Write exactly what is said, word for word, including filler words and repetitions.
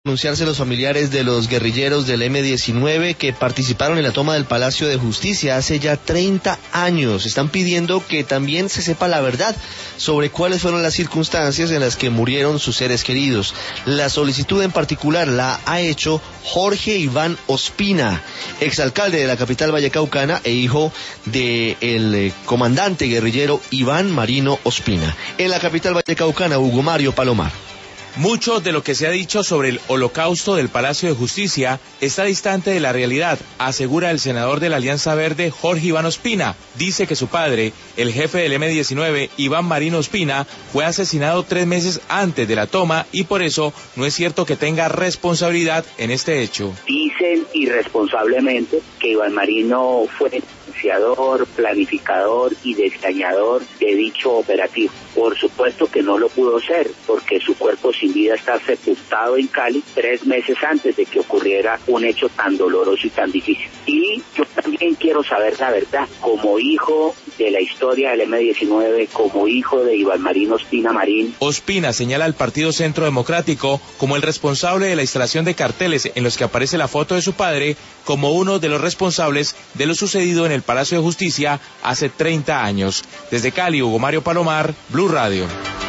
Anunciarse los familiares de los guerrilleros del eme diecinueve que participaron en la toma del Palacio de Justicia hace ya treinta años. Están pidiendo que también se sepa la verdad sobre cuáles fueron las circunstancias en las que murieron sus seres queridos. La solicitud en particular la ha hecho Jorge Iván Ospina, exalcalde de la capital vallecaucana e hijo del comandante guerrillero Iván Marino Ospina. En la capital vallecaucana, Hugo Mario Palomar. Mucho de lo que se ha dicho sobre el holocausto del Palacio de Justicia está distante de la realidad, asegura el senador de la Alianza Verde, Jorge Iván Ospina. Dice que su padre, el jefe del eme diecinueve, Iván Marino Ospina, fue asesinado tres meses antes de la toma y por eso no es cierto que tenga responsabilidad en este hecho. Dicen irresponsablemente que Iván Marino fue iniciador, planificador y diseñador de dicho operativo. Por supuesto que no lo pudo ser, porque su cuerpo sin vida está sepultado en Cali tres meses antes de que ocurriera un hecho tan doloroso y tan difícil. Y yo también quiero saber la verdad, como hijo de la historia del eme diecinueve, como hijo de Iván Marino Ospina Marín. Ospina señala al Partido Centro Democrático como el responsable de la instalación de carteles en los que aparece la foto de su padre como uno de los responsables de lo sucedido en el Palacio de Justicia hace treinta años. Desde Cali, Hugo Mario Palomar, Blue Radio.